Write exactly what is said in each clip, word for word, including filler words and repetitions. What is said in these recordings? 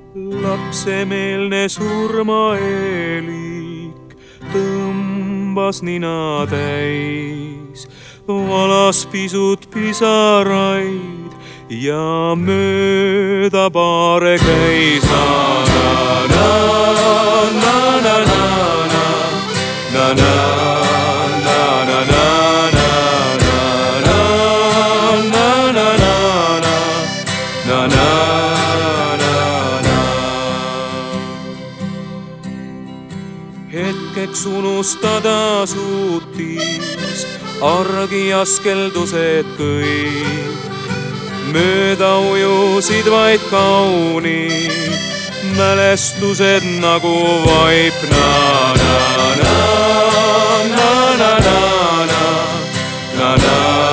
lapsemeelne surmaeelik tõmbas nina täis, valas pisut pisaraid ja mööda baare käis. Na, na, na, na, na, na, na, na. Hetkeks unustada suutis argi askeldused kõik. Mööda ujusid vaid kaunid mälestused nagu vaip. Na, na, na, na, na, na, na, na, na.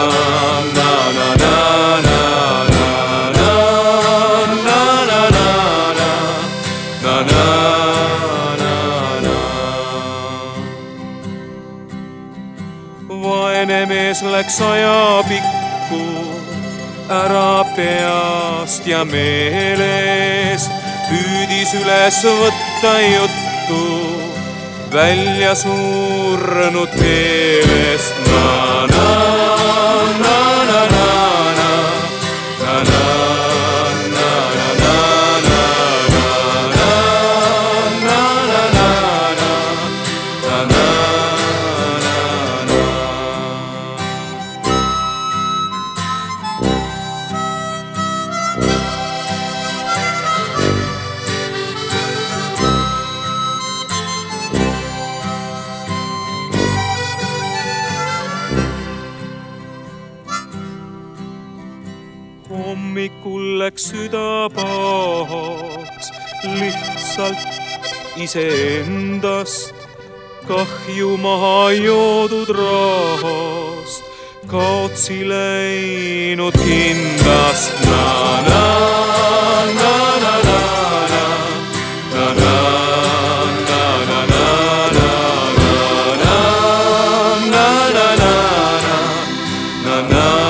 Vaene mees läks ajapikku ära peast ja meelest, püüdis üles võtta juttu välja surnud keelest. Na, na, na, na, na, na, na, na. Hommikul läks süda pahaks lihtsalt iseendast, kahju maha joodud rahast, kaotsi läinud kindlast. Na, na, na, na, na, na, na, na. Na, na,